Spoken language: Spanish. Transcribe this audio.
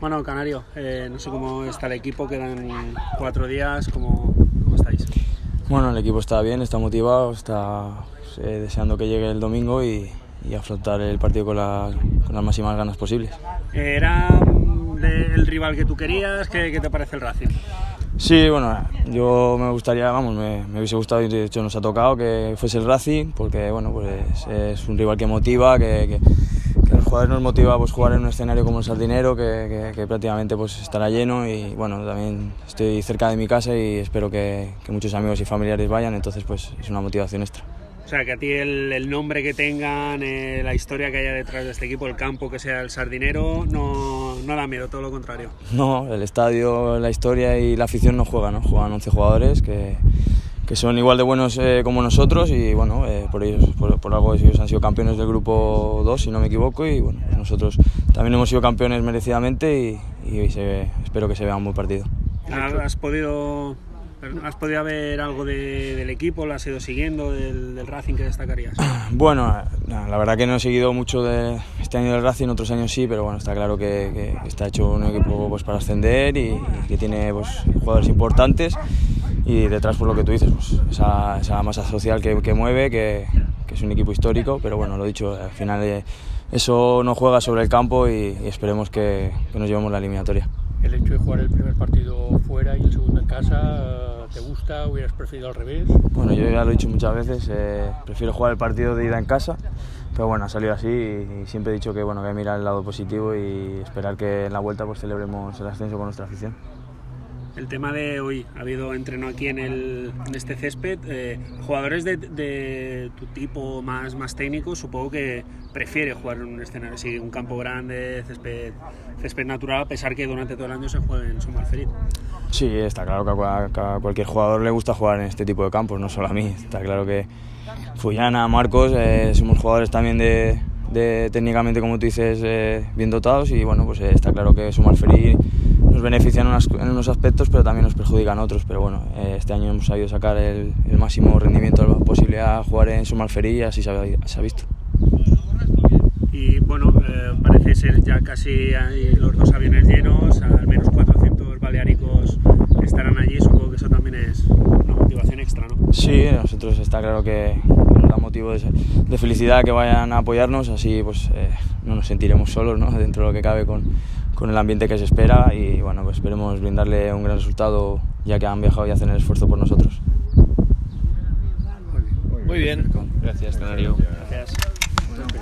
Bueno, Canario, no sé cómo está el equipo, quedan 4 días, ¿cómo estáis? Bueno, el equipo está bien, está motivado, está deseando que llegue el domingo y afrontar el partido con las máximas ganas posibles. ¿Era el rival que tú querías? ¿Qué te parece el Racing? Sí, bueno, yo me hubiese gustado, y de hecho nos ha tocado que fuese el Racing, porque bueno, pues es un rival que motiva, que a los jugadores nos motiva pues jugar en un escenario como el Sardinero, que prácticamente pues estará lleno, y bueno, también estoy cerca de mi casa y espero que muchos amigos y familiares vayan, entonces pues es una motivación extra. O sea, que a ti el nombre que tengan, la historia que haya detrás de este equipo, el campo que sea el Sardinero, no da miedo, todo lo contrario. No, el estadio, la historia y la afición no juegan, ¿no? Juegan 11 jugadores que son igual de buenos como nosotros, y bueno, por algo ellos han sido campeones del grupo 2, si no me equivoco, y bueno, nosotros también hemos sido campeones merecidamente y espero que se vea un buen partido. ¿Has podido ver algo del equipo? ¿Lo has ido siguiendo, del Racing, que destacarías? Bueno, la verdad que no he seguido mucho de este año del Racing, otros años sí, pero bueno, está claro que está hecho un equipo pues para ascender y que tiene pues jugadores importantes, y detrás por lo que tú dices, pues esa masa social que mueve, que es un equipo histórico, pero bueno, lo dicho, al final eso no juega sobre el campo y esperemos que nos llevemos la eliminatoria. El hecho de jugar el primer partido fuera y el segundo en casa, ¿te gusta? ¿Hubieras preferido al revés? Bueno, yo ya lo he dicho muchas veces, prefiero jugar el partido de ida en casa, pero bueno, ha salido así y siempre he dicho que bueno, que mirar el lado positivo y esperar que en la vuelta pues celebremos el ascenso con nuestra afición. El tema de hoy, ha habido entreno aquí en este césped, jugadores de tu tipo más técnico, supongo que prefiere jugar en un escenario así, un campo grande, césped natural, a pesar que durante todo el año se juega en Sommalferit. Sí, está claro que a cualquier jugador le gusta jugar en este tipo de campos, no solo a mí. Está claro que Fullana, Marcos, somos jugadores también de técnicamente, como tú dices, bien dotados, y bueno, pues está claro que Sommalferit nos beneficia en unos aspectos, pero también nos perjudica en otros. Pero bueno, este año hemos sabido sacar el máximo rendimiento posible a jugar en Sommalferit, y así se ha visto. Y bueno, parece ser ya casi los 2 aviones llenos, al menos 400 baleáricos estarán allí, supongo que eso también es una motivación extra, ¿no? Sí, a nosotros está claro que nos da motivo de felicidad que vayan a apoyarnos, así pues no nos sentiremos solos, ¿no? Dentro de lo que cabe con el ambiente que se espera, y bueno, pues esperemos brindarle un gran resultado, ya que han viajado y hacen el esfuerzo por nosotros. Muy bien, gracias, Canario. Gracias.